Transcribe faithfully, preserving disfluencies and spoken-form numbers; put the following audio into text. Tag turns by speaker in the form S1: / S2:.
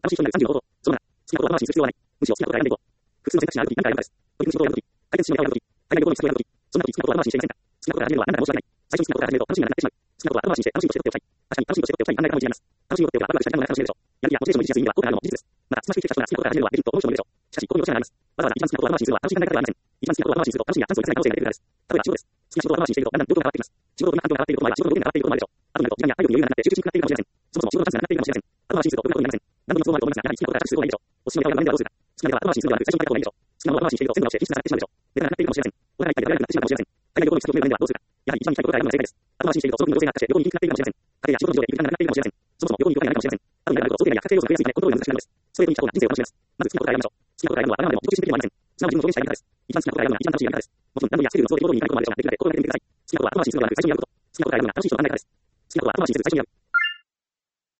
S1: 新しい人になるさんじゅうの方法。そうだな。好きなことは後回しにする必要はない。むしろ好きなことを選んでいこう。複数の選択肢があるとき、何か選ぶからです。取り組む仕事を選ぶとき、解決しようと選ぶとき、海外旅行の必要を選ぶとき、そんな時好きなことは後回しにしていませんか？好きなことから始めるのは何だか申し訳ない。最初に好きなことから始めると楽しみがなくなってしまう。好きなことは後回しにして楽しいことして取っておきたい。確かに楽しいことして取っておきたい考え方も一理あります。楽しいことっていうのはワクワクした時間の長さを知るでしょう。やる気やモチベーションを維持しやすい意味では効果があるのも事実です。また、つましく来た人が好きなことから始めるのはできると思う人もいるでしょう。しかし、ここに落ちがあります。わざわざ一番好きなことを後回しにするのは楽しい考え方ではありません。一番好きなことを後回しにすると楽しみやチャンスを生かせない可能性が出てくるからです。例えば仕事です。好きな仕事を後回しにしているとだんだん状況が変わってきます。仕事の環境が変わっていることもあれば仕事の動きが変わっていることもあるでしょう。あとなると時間や体力に余裕がなくなって集中しにくくなっているかもしれません。そもそも仕事のチャンスがなくなっているかもしれません。後回しにするとこんなことになりません。何度もそうなると思いますが、やはり好きなことから着手する方がいいでしょう。おすすめのやり方は何ではどうするか。好きなことは後回しにするのではなく最初に考えた方がいいでしょう。好きなものを後回しにしていると全部が落ちて品質が下がってしまうでしょう。レベルがなくなっているかもしれません。お金が一体でやらなくなってしまうかもしれません。海外旅行の必要を決める面ではどうするか。やはり一番行きたいことから選ぶのが正解です。後回しにしているとその分の動線が悪化して旅行に行きにくくなっているかもしれません。家庭や仕事の事情で行く時間がなくなっているかもしれません。そもそも旅行に行くことがないかもしれません。あとになると想定外や不確定要素が増えやすいためコントロールが難しくなるのです。ストレートにした方が人生を楽しめます。まず好きなことから選びましょう。好きなことから選ぶのはあくまでも自己中心的ではありません。すなわち自分の表現したやり方です。一番好きなことから選ぶのが一番楽しいやり方です。もちろん何度もやスケジュールの都合で行動に行かないこともあるでしょうが、できるだけ心がけてみてください。好きなことは後回しにするのではなく最初にやること。好きなことから選ぶのが楽しい人の考え方です。